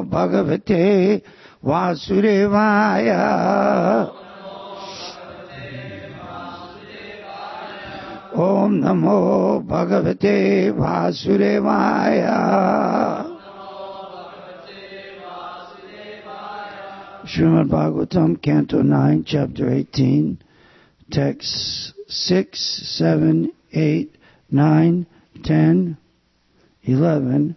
Bhagavate Vasudevaya. Om Namo Bhagavate Vasudevaya. Srimad Bhagavatam, Canto 9, Chapter 18, Texts 6, 7, 8, 9, 10, 11,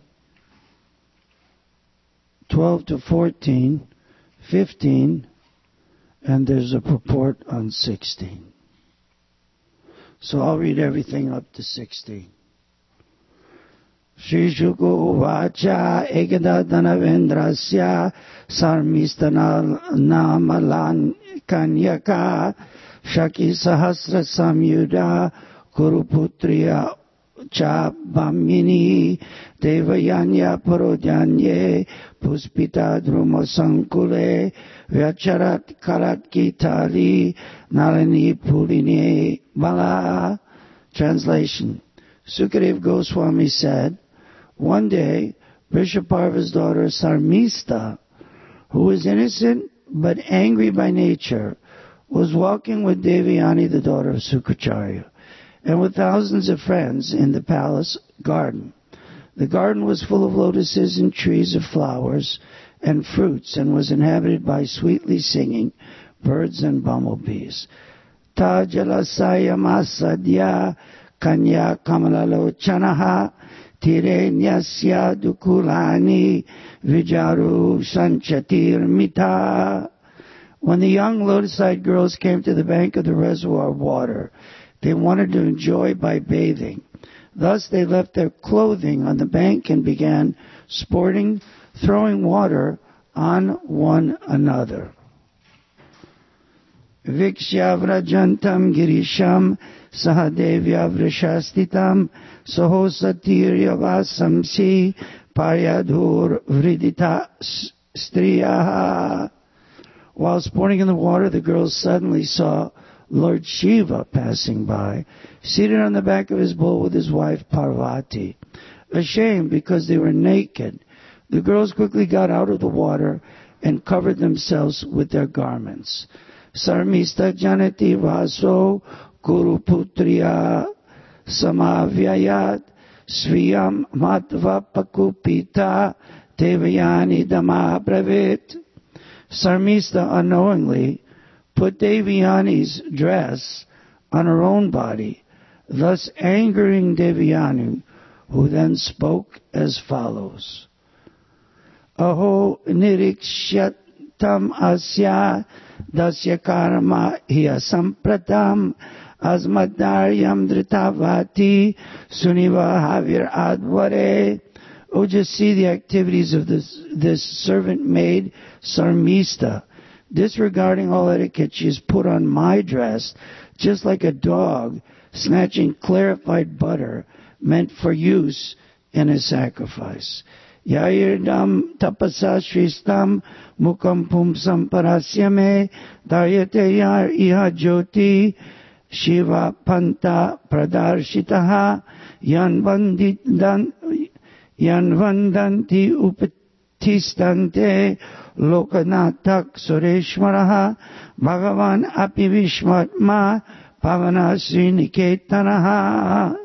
12 to 14, 15, and there's a purport on 16. So I'll read everything up to 16. Shri Shuka Uvacha Ekadadanavendrasya Sarmistana Namalan Kanyaka Shaki Sahasra Samyuda Kuruputriya Cha Bhamini Devayanya Parodhyanye Puspita Druma Sankule Vyacharat Karat Kitali Nalini Pulini Bala. Translation. Sukadev Goswami said, one day Vrishaparva's daughter Sarmista, who was innocent but angry by nature, was walking with Devayani, the daughter of Sukacharya, and with thousands of friends in the palace garden. The garden was full of lotuses and trees of flowers and fruits, and was inhabited by sweetly singing birds and bumblebees. Ta jalasaya masadya kanya kamalalochanaha tire nyasya dukulani vijaru sanchatir mita. When the young lotus-eyed girls came to the bank of the reservoir of water, they wanted to enjoy by bathing. Thus they left their clothing on the bank and began sporting, throwing water on one another. Vikshya vrajantam girisham sahadevya vrishastitam sahosatirya vasamsi paryadur vridita striyaha. While sporting in the water, the girls suddenly saw Lord Shiva passing by, seated on the back of his bull with his wife Parvati. Ashamed because they were naked, the girls quickly got out of the water and covered themselves with their garments. Sarmista janati vaso kuruputriya samavyayat sviyam matva pakupita devayani dama bravit. Sarmista unknowingly put Devayani's dress on her own body, thus angering Devayani, who then spoke as follows. Aho nirikshatam asya dasya karma hiya sampratam asmadaryam dritavati suniva havir advare. Oh, just see the activities of this servant maid Sarmista. Disregarding all etiquette, she has put on my dress, just like a dog snatching clarified butter meant for use in a sacrifice. Yayirdam tapasa shristam mukam pumsam parasyame daryate yar iha jyoti shiva panta pradarshitaha yanvandanti upatistante lokanatak sureshmaraha bhagavan api vishmatma pavana sriniketanaha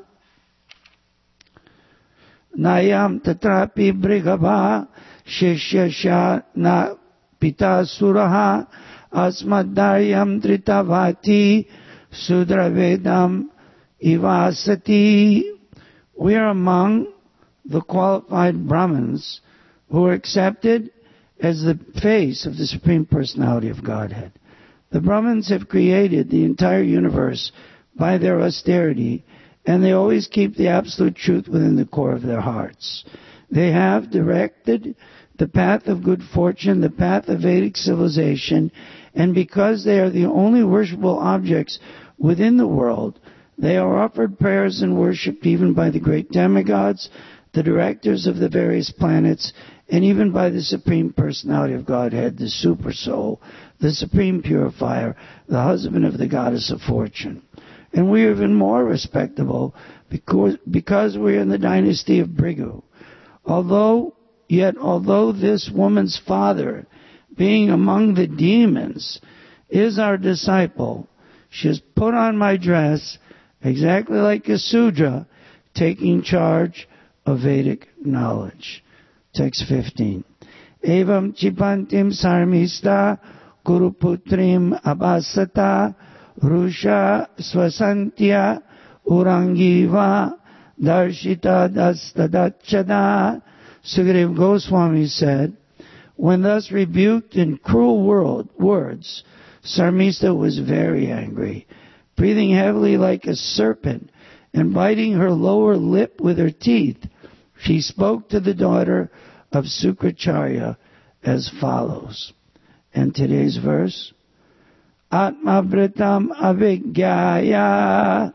nayam tatrapi brigabha shishya na pita suraha asmadaryam dritavati sudravedam ivasati. We are among the qualified Brahmins who are accepted as the face of the Supreme Personality of Godhead. The Brahmins have created the entire universe by their austerity, and they always keep the absolute truth within the core of their hearts. They have directed the path of good fortune, the path of Vedic civilization, and because they are the only worshipable objects within the world, they are offered prayers and worshipped even by the great demigods, the directors of the various planets, and even by the Supreme Personality of Godhead, the Super Soul, the Supreme Purifier, the husband of the Goddess of Fortune. And we are even more respectable because we are in the dynasty of Bhrigu. Although Yet although this woman's father, being among the demons, is our disciple, she has put on my dress exactly like a Sudra, taking charge of Vedic knowledge. Text 15. Evam chipantim sarmista kuruputrim abhasata rusha swasantya urangiva darshita dastadachada. Sukadeva Goswami said, when thus rebuked in cruel words, Sarmista was very angry, breathing heavily like a serpent and biting her lower lip with her teeth. She spoke to the daughter of Sukracharya as follows. And today's verse, Atma Vritam Avigyaya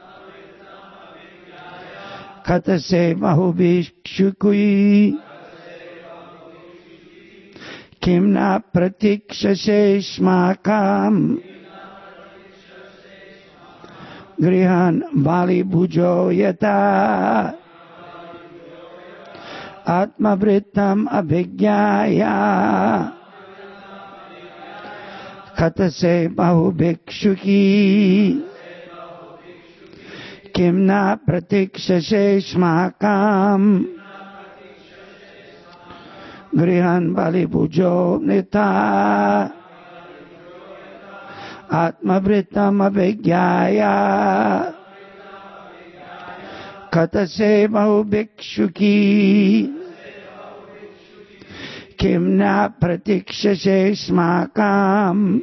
Katase Mahubhikshukui Kimna Pratikshase Shmakam Grihan Bali Bhujo Yata Atma Vritam Abhigyaya Katase Bahubhikshuki Kimna Pratikshase Shmakam Grihan Bali Bhujo Nita Atma Vritam Abhigyaya Katase Bahubhikshuki Kimna Pratikshase Shmakam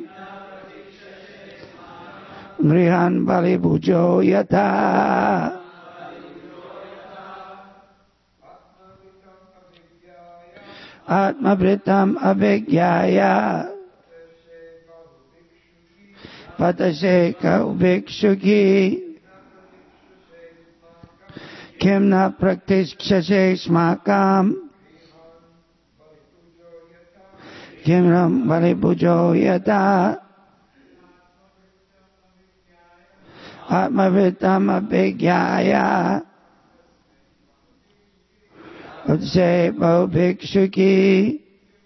Grihan Bali Bhujo Yata. Atma Vritam Abhigyaya Patase Kahubhikshuki Kimna Pratikshase Shmakam Kimram Bali Bhujo Yata. Atma Vritam Abhigyaya Patase Bahubhikshuki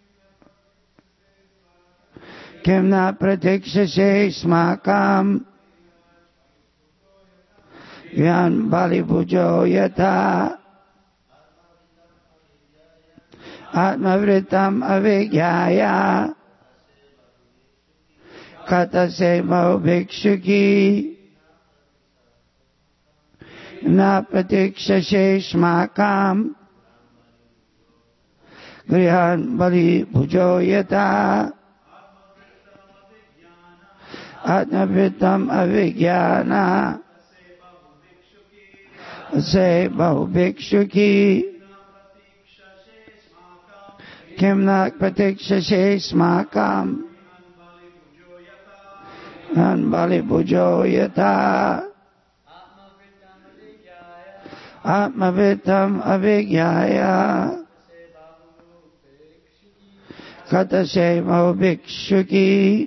Kimna Pratikshase Shmakam Grihan Bali Bhujo Yata. Atma Vritam Abhigyaya Katase Bahubhikshuki Na Pratikshase Shmakam Grihan Bali Bhujo Yata. Atma Vritam Abhigyana Se Bahubhikshuki Kimna Pratikshase Shmakam Grihan Bali Bhujo Yata. Atma Vritam Abhigyaya Katase Bahubhikshuki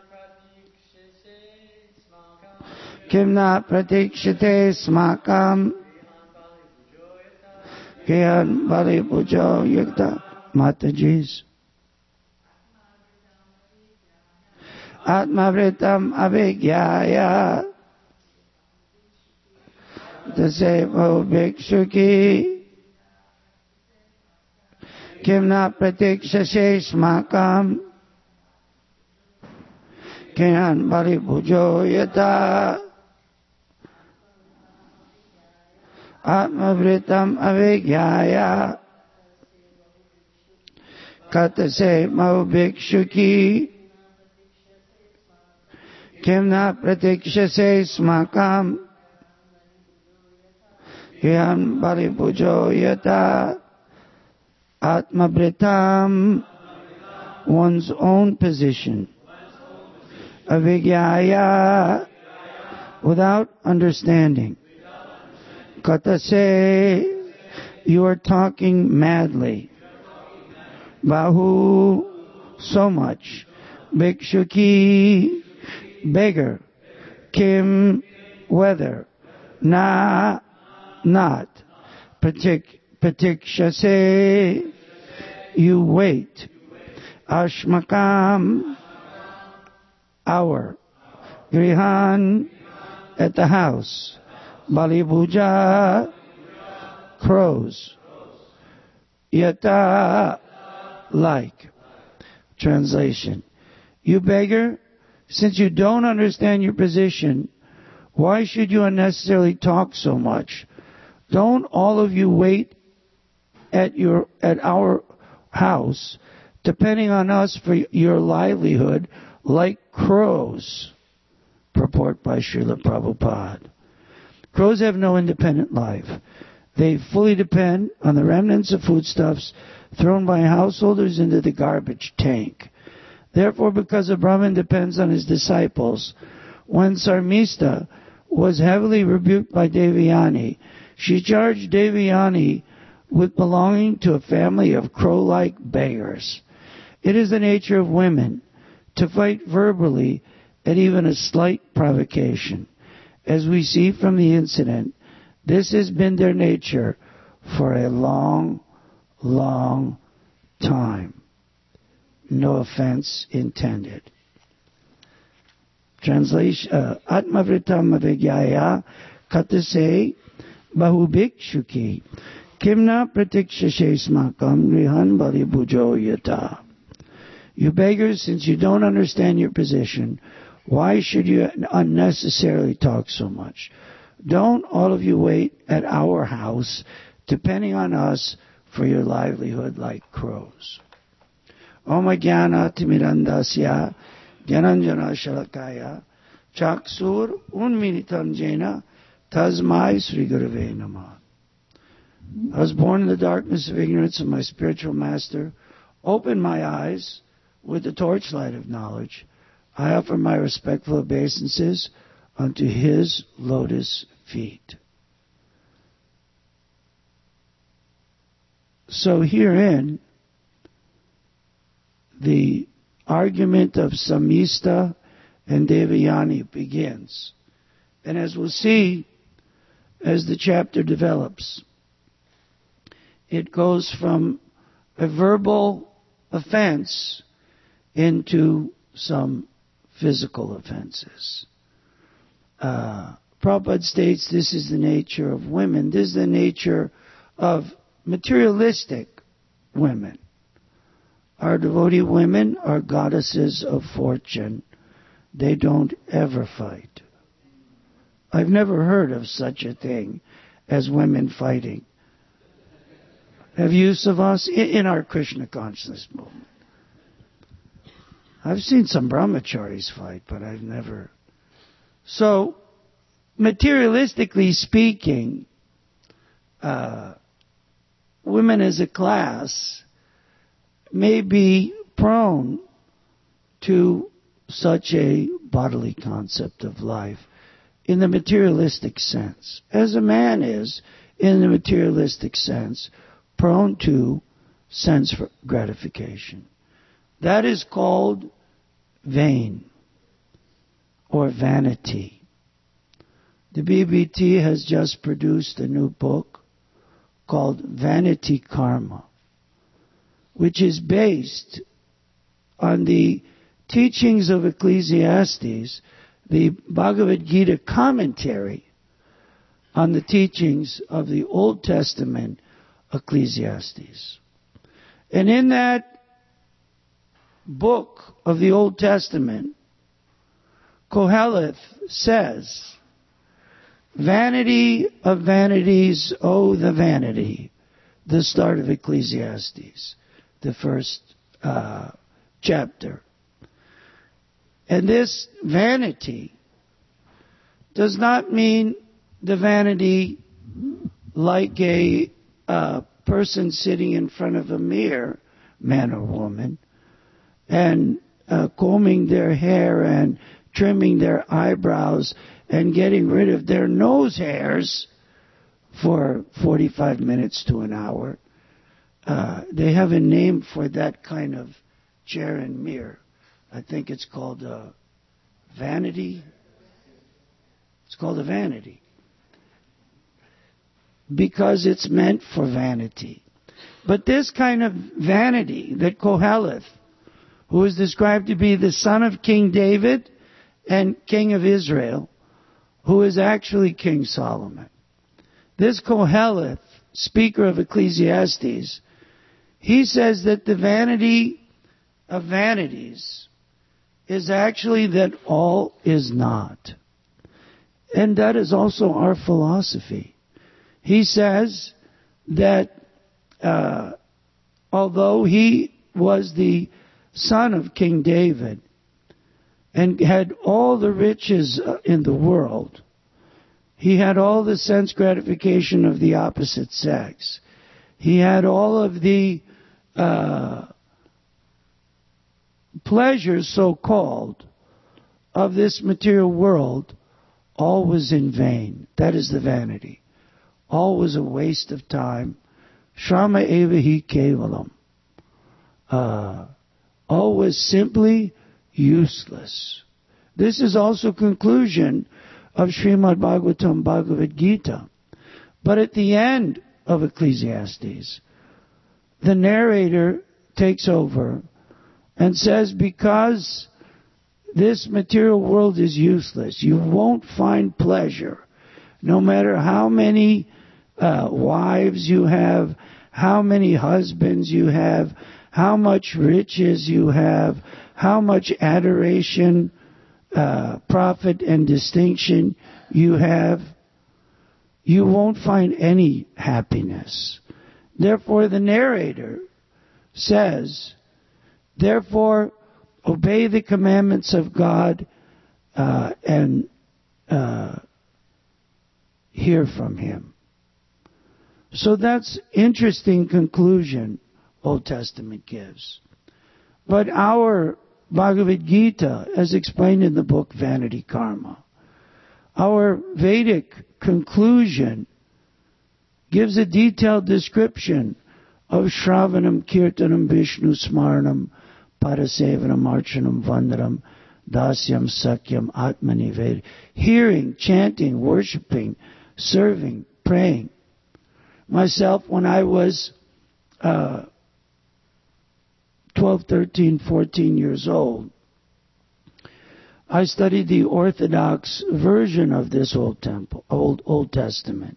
Kimna Pratikshate Smakam Grihan Bali Bhujo Yata. Mataji's. Atma Vritam Abhigyaya Katase Bahubhikshuki Kimna Pratikshase Shmakam Grihan Bali Bhujo Yata. Atma Vritam Abhigyaya Katase Bahubhikshuki Kimna Pratikshase Smakam Grihan Bali Bhujo Yata. Atma Vritam, one's own position. Avigyaya, without understanding. Katase, you are talking madly. Bahu, so much. Bhikshuki, beggar. Kim, whether. Na, not. Pratikshase, you wait. Ashmakam, hour. Grihan, at the house. Balibuja, crows. Yata, like. Translation. You beggar, since you don't understand your position, why should you unnecessarily talk so much? Don't all of you wait at our house, depending on us for your livelihood, like crows? Purport by Srila Prabhupada. Crows have no independent life. They fully depend on the remnants of foodstuffs thrown by householders into the garbage tank. Therefore, because a Brahmin depends on his disciples, when Sarmista was heavily rebuked by Devayani, she charged Devayani with belonging to a family of crow-like beggars. It is the nature of women to fight verbally at even a slight provocation. As we see from the incident, this has been their nature for a long, long time. No offense intended. Translation: Atmavritam Avigyaya Katase Bahubhikshuki Kimna Pratikshashe Smakam Rihan Bali Bujo Yata. You beggars, since you don't understand your position, why should you unnecessarily talk so much? Don't all of you wait at our house, depending on us for your livelihood like crows. Om Jnana Timirandasya Gyananjana Shalakaya Chaksur Unminitam Jena Tasmai Sri Gurave Namah. I was born in the darkness of ignorance, and my spiritual master opened my eyes with the torchlight of knowledge. I offer my respectful obeisances unto his lotus feet. So herein, the argument of Samista and Devayani begins. And as we'll see, as the chapter develops, it goes from a verbal offense into some physical offenses. Prabhupada states this is the nature of women. This is the nature of materialistic women. Our devotee women are goddesses of fortune. They don't ever fight. I've never heard of such a thing as women fighting. Have you, Savas, in our Krishna consciousness movement? I've seen some brahmacharis fight, but I've never. So, materialistically speaking, women as a class may be prone to such a bodily concept of life in the materialistic sense, as a man is, in the materialistic sense, prone to sense gratification. That is called vain or vanity. The BBT has just produced a new book called Vanity Karma, which is based on the teachings of Ecclesiastes, the Bhagavad Gita commentary on the teachings of the Old Testament Ecclesiastes. And in that book of the Old Testament, Koheleth says, "Vanity of vanities, oh the vanity," the start of Ecclesiastes, the first chapter. And this vanity does not mean the vanity like a person sitting in front of a mirror, man or woman, and combing their hair and trimming their eyebrows and getting rid of their nose hairs for 45 minutes to an hour. They have a name for that kind of chair and mirror. I think it's called a vanity. It's called a vanity. Because it's meant for vanity. But this kind of vanity that Koheleth, who is described to be the son of King David and King of Israel, who is actually King Solomon. This Koheleth, speaker of Ecclesiastes, he says that the vanity of vanities is actually that all is not. And that is also our philosophy. He says that although he was the son of King David and had all the riches in the world, he had all the sense gratification of the opposite sex. He had all of the pleasures, so-called, of this material world. All was in vain. That is the vanity. All was a waste of time. Shrama evahi kevalam. All was simply useless. This is also conclusion of Srimad Bhagavatam, Bhagavad Gita. But at the end of Ecclesiastes, the narrator takes over and says, because this material world is useless, you won't find pleasure, no matter how many wives you have, how many husbands you have, how much riches you have, how much adoration, profit, and distinction you have. You won't find any happiness. Therefore, the narrator says, therefore, obey the commandments of God and hear from Him. So that's interesting conclusion Old Testament gives. But our Bhagavad Gita, as explained in the book Vanity Karma, our Vedic conclusion gives a detailed description of Shravanam, Kirtanam, Vishnu Smaranam, Parasevanam, Archanam, Vandanam, Dasyam, Sakyam, Atmanived. Hearing, chanting, worshipping, serving, praying. Myself, when I was 12, 13, 14 years old, I studied the Orthodox version of this Old Testament.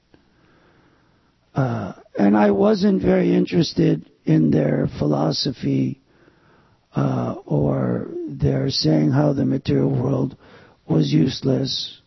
And I wasn't very interested in their philosophy or their saying how the material world was useless.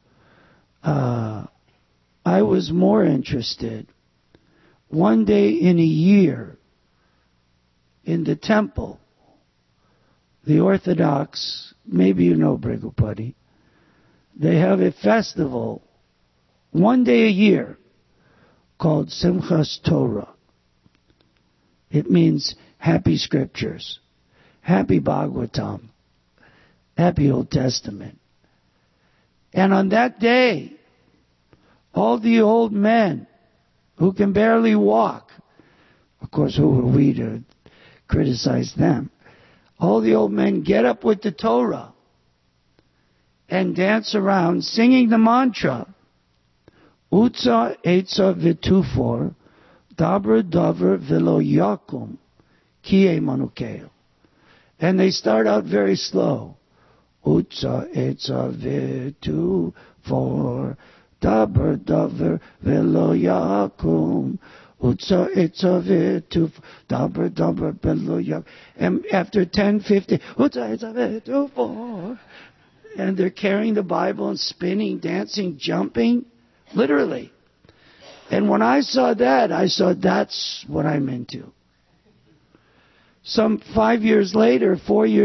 I was more interested one day in a year in the temple. The Orthodox, maybe you know Brigupati, they have a festival one day a year called Simchas Torah. It means happy scriptures, happy Bhagavatam, happy Old Testament. And on that day, all the old men who can barely walk, of course, who are we to criticize them? All the old men get up with the Torah and dance around singing the mantra, Utsa Etza Vitufor, Dabra Davar Vilo Yakum, Kie Manukeo. And they start out very slow. Utsa Etza Vitufor, Dabra Davar Vilo Yakum, Utsa Etza Vitufor, Dabra Davar Vilo Yakum. And after 10, 15, Utsa Etza Vitufor, and they're carrying the Bible and spinning, dancing, jumping. Literally. And when I saw that, I saw that's what I'm into. Some 4 years later,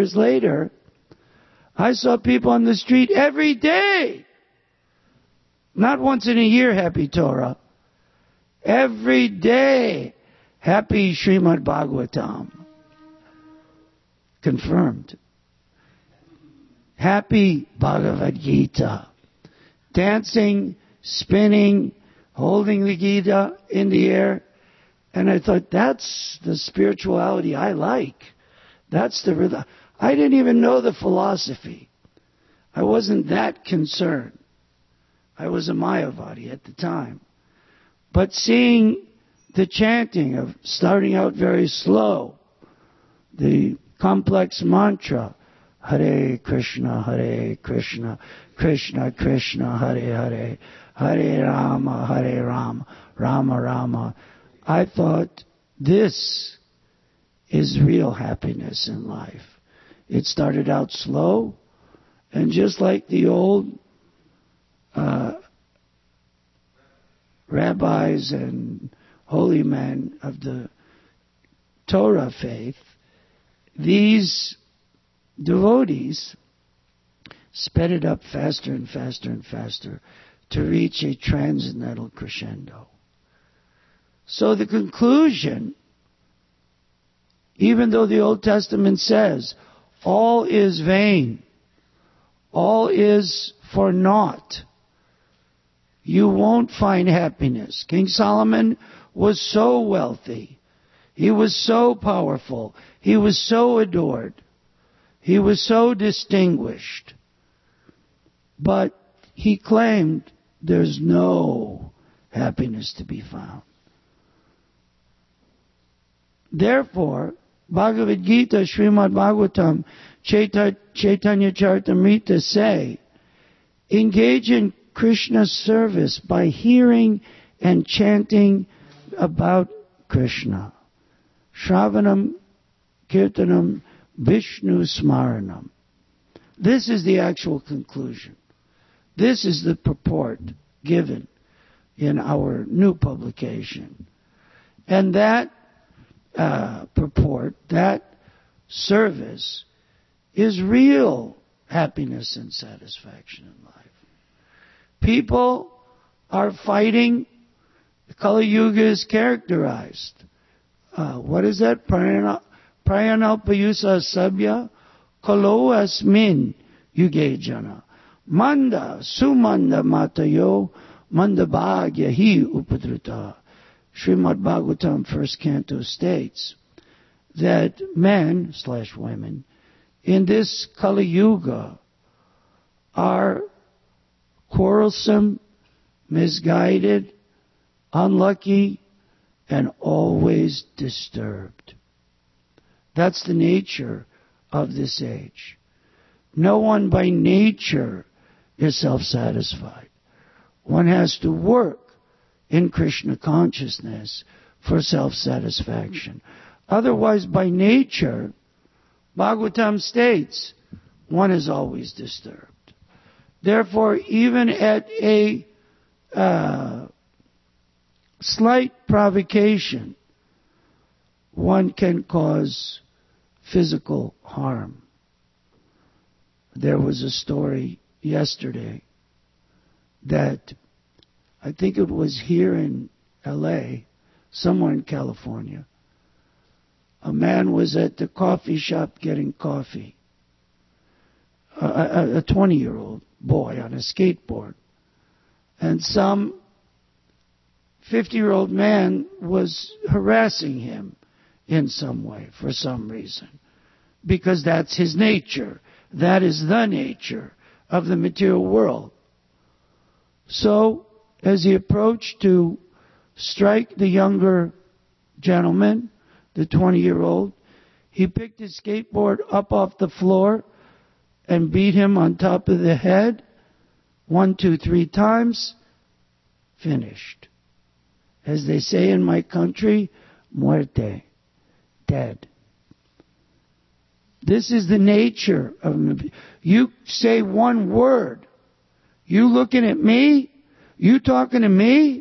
I saw people on the street every day. Not once in a year, happy Torah. Every day, happy Srimad Bhagavatam. Confirmed. Happy Bhagavad Gita. Dancing, spinning, holding the Gita in the air. And I thought, that's the spirituality I like. That's the rhythm. I didn't even know the philosophy. I wasn't that concerned. I was a Mayavadi at the time. But seeing the chanting of starting out very slow, the complex mantra, Hare Krishna, Krishna Krishna, Hare Hare, Hare Rama, Rama Rama. I thought this is real happiness in life. It started out slow, and just like the old rabbis and holy men of the Torah faith, these devotees sped it up faster and faster and faster to reach a transcendental crescendo. So the conclusion, even though the Old Testament says, all is vain, all is for naught, you won't find happiness. King Solomon was so wealthy. He was so powerful. He was so adored. He was so distinguished. But he claimed there's no happiness to be found. Therefore, Bhagavad Gita, Srimad Bhagavatam, Chaitanya Charitamrita say, engage in Krishna's service by hearing and chanting about Krishna. Shravanam, Kirtanam, Vishnu Smaranam. This is the actual conclusion. This is the purport given in our new publication. And that purport, that service, is real happiness and satisfaction in life. People are fighting. Kali Yuga is characterized. What is that? Prayanalpayusa sabya kalo asmin yuge jana. Manda sumanda matayo manda bhagya hi upadrita. Srimad Bhagavatam, first canto, states that men/women in this Kali Yuga are quarrelsome, misguided, unlucky, and always disturbed. That's the nature of this age. No one by nature is self-satisfied. One has to work in Krishna consciousness for self-satisfaction. Otherwise, by nature, Bhagavatam states, one is always disturbed. Therefore, even at a slight provocation, one can cause physical harm. There was a story yesterday that I think it was here in L.A., somewhere in California. A man was at the coffee shop getting coffee. A 20-year-old boy on a skateboard. And some 50-year-old man was harassing him in some way, for some reason. Because that's his nature. That is the nature of the material world. So, as he approached to strike the younger gentleman, the 20-year-old, he picked his skateboard up off the floor and beat him on top of the head 1, 2, 3 times. Finished. As they say in my country, muerte, dead. This is the nature of him. You say one word, you looking at me, you talking to me?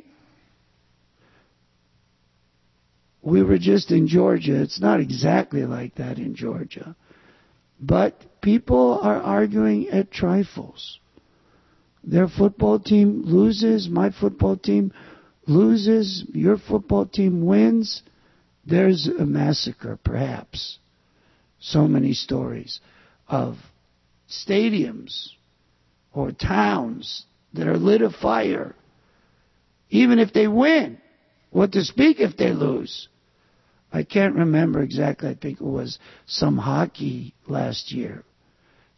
We were just in Georgia. It's not exactly like that in Georgia. But people are arguing at trifles. Their football team loses, my football team loses, your football team wins. There's a massacre, perhaps. So many stories of stadiums or towns that are lit afire. Even if they win, what to speak if they lose? I can't remember exactly. I think it was some hockey last year.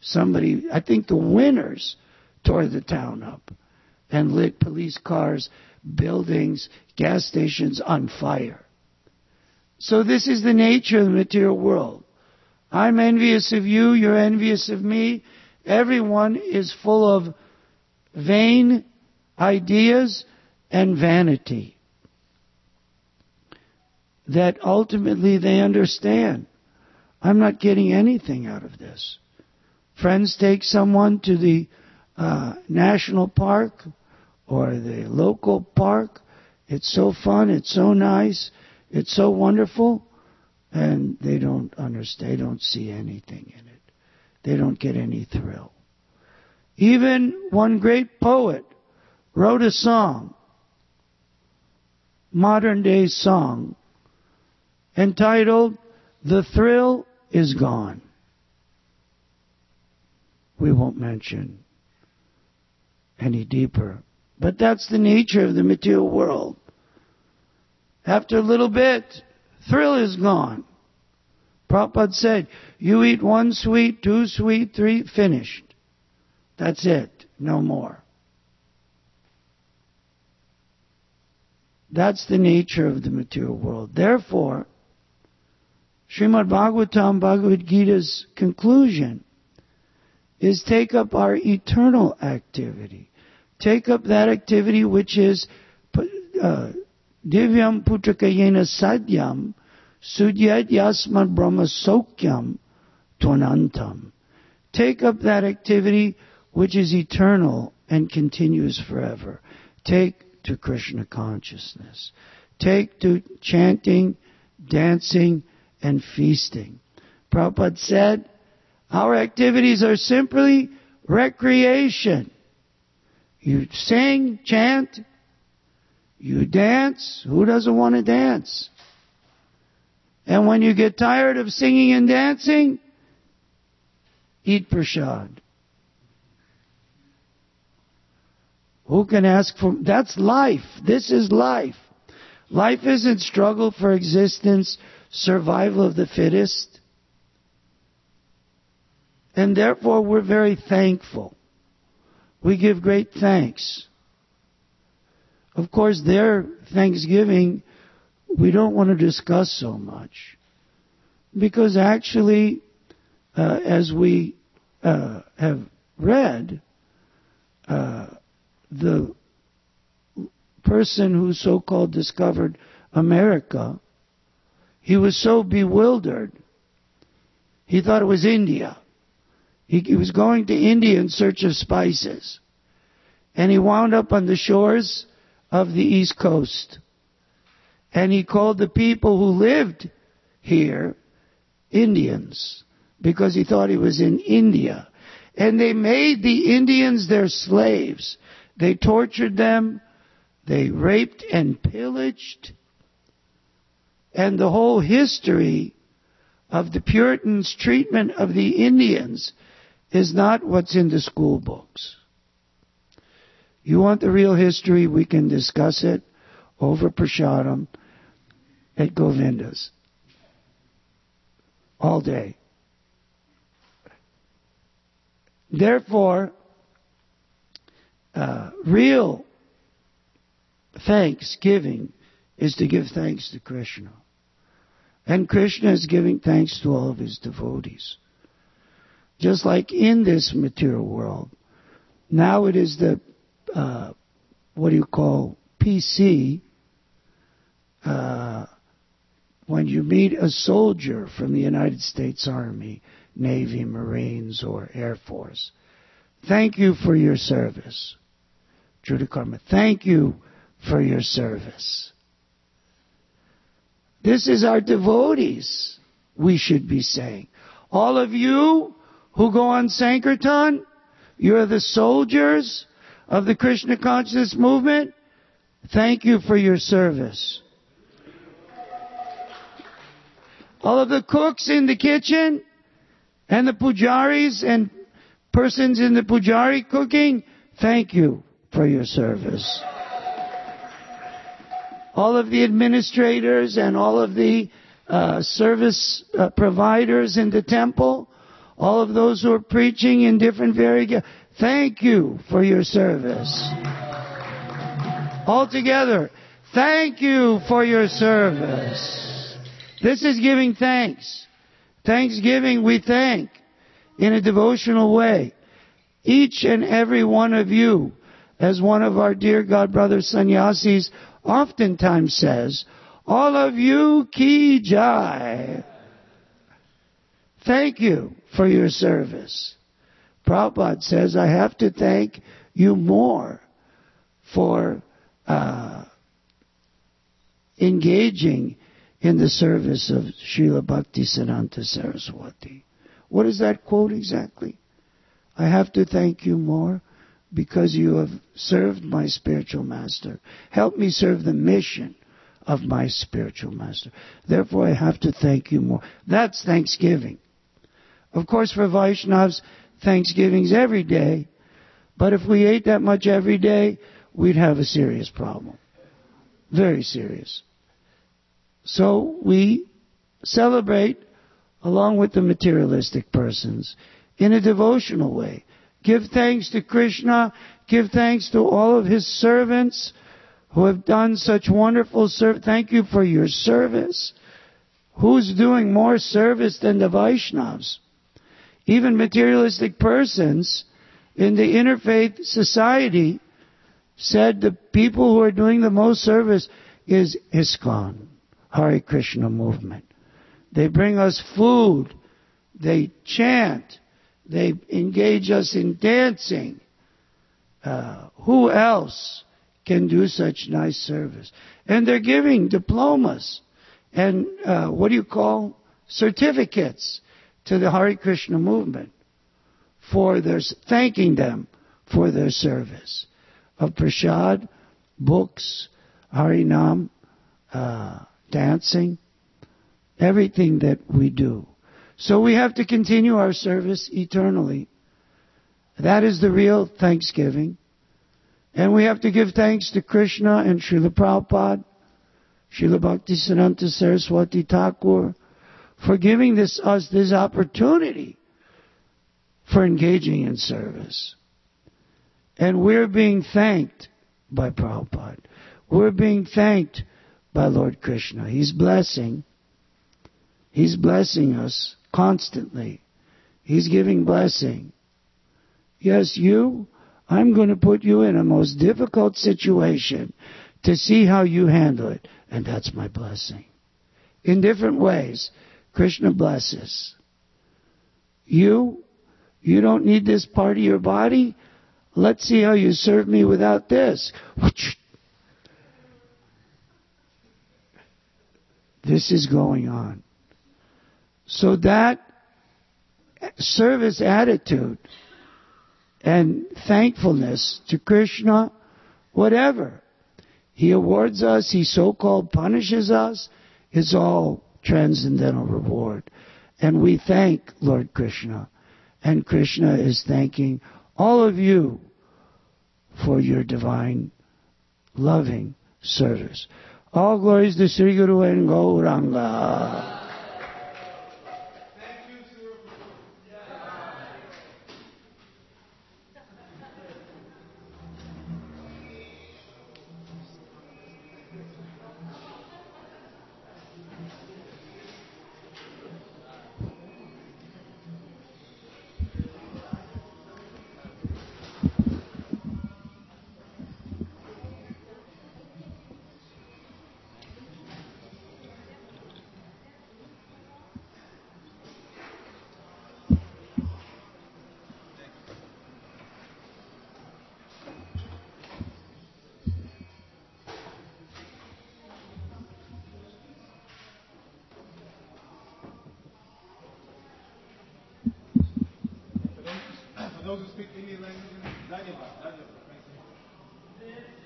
Somebody, I think the winners tore the town up and lit police cars buildings, gas stations on fire. So this is the nature of the material world. I'm envious of you, you're envious of me. Everyone is full of vain ideas and vanity that ultimately they understand. I'm not getting anything out of this. Friends take someone to the national park or the local park. It's so fun, it's so nice, it's so wonderful, and they don't understand, they don't see anything in it. They don't get any thrill. Even one great poet wrote a song, modern day song, entitled, "The Thrill is Gone." We won't mention any deeper. But that's the nature of the material world. After a little bit, thrill is gone. Prabhupada said, you eat 1 sweet, 2 sweet, 3, finished. That's it. No more. That's the nature of the material world. Therefore, Srimad Bhagavatam, Bhagavad Gita's conclusion is take up our eternal activity. Take up that activity which is Divyam Putrakayena Sadyam Sudyat Yasmad Brahma Sokyam Tvanantam. Take up that activity which is eternal and continues forever. Take to Krishna consciousness. Take to chanting, dancing, and feasting. Prabhupada said, our activities are simply recreation. You sing, chant, you dance. Who doesn't want to dance? And when you get tired of singing and dancing, eat prasad. Who can ask for... That's life. This is life. Life isn't struggle for existence, survival of the fittest. And therefore we're very thankful. We give great thanks. Of course, their thanksgiving we don't want to discuss so much. Because actually, as we have read, the person who so-called discovered America, he was so bewildered, he thought it was India. He was going to India in search of spices. And he wound up on the shores of the East Coast. And he called the people who lived here Indians, because he thought he was in India. And they made the Indians their slaves. They tortured them. They raped and pillaged. And the whole history of the Puritans' treatment of the Indians is not what's in the school books. You want the real history, we can discuss it over prasadam at Govinda's all day. Therefore, real thanksgiving is to give thanks to Krishna. And Krishna is giving thanks to all of his devotees. Just like in this material world, now it is the, PC, when you meet a soldier from the United States Army, Navy, Marines, or Air Force. Thank you for your service. Judakarma, thank you for your service. This is our devotees, we should be saying. All of you who go on Sankirtan, you're the soldiers of the Krishna consciousness movement. Thank you for your service. All of the cooks in the kitchen and the pujaris and persons in the pujari cooking, thank you for your service. All of the administrators and all of the service providers in the temple, all of those who are preaching in different thank you for your service. All together. Thank you for your service. This is giving thanks. Thanksgiving, we thank in a devotional way. Each and every one of you, as one of our dear God brother sannyasis oftentimes says, all of you ki jai. Thank you for your service. Prabhupada says, I have to thank you more for engaging in the service of Srila Bhaktisiddhanta Saraswati. What is that quote exactly? I have to thank you more because you have served my spiritual master. Help me serve the mission of my spiritual master. Therefore, I have to thank you more. That's Thanksgiving. Of course, for Vaishnavas, Thanksgiving's every day. But if we ate that much every day, we'd have a serious problem. Very serious. So we celebrate along with the materialistic persons in a devotional way. Give thanks to Krishna. Give thanks to all of His servants who have done such wonderful service. Thank you for your service. Who's doing more service than the Vaishnavas? Even materialistic persons in the interfaith society said the people who are doing the most service is ISKCON, Hare Krishna movement. They bring us food. They chant. They engage us in dancing. Who else can do such nice service? And they're giving diplomas and certificates to the Hare Krishna movement for their thanking them for their service of prasad, books, Harinam, dancing, everything that we do. So we have to continue our service eternally. That is the real Thanksgiving. And we have to give thanks to Krishna and Srila Prabhupada, Srila Bhaktisiddhanta Saraswati Thakur, for giving us this opportunity for engaging in service. And we're being thanked by Prabhupada. We're being thanked by Lord Krishna. He's blessing us constantly. He's giving blessing. Yes, I'm going to put you in a most difficult situation to see how you handle it. And that's my blessing. In different ways, Krishna blesses. You don't need this part of your body? Let's see how you serve me without this. This is going on. So that service attitude and thankfulness to Krishna, whatever He awards us, He so-called punishes us, is all transcendental reward. And we thank Lord Krishna. And Krishna is thanking all of you for your divine, loving service. All glories to Sri Guru and Gauranga. Those who speak Indian language, Dhanyavad. Thank you.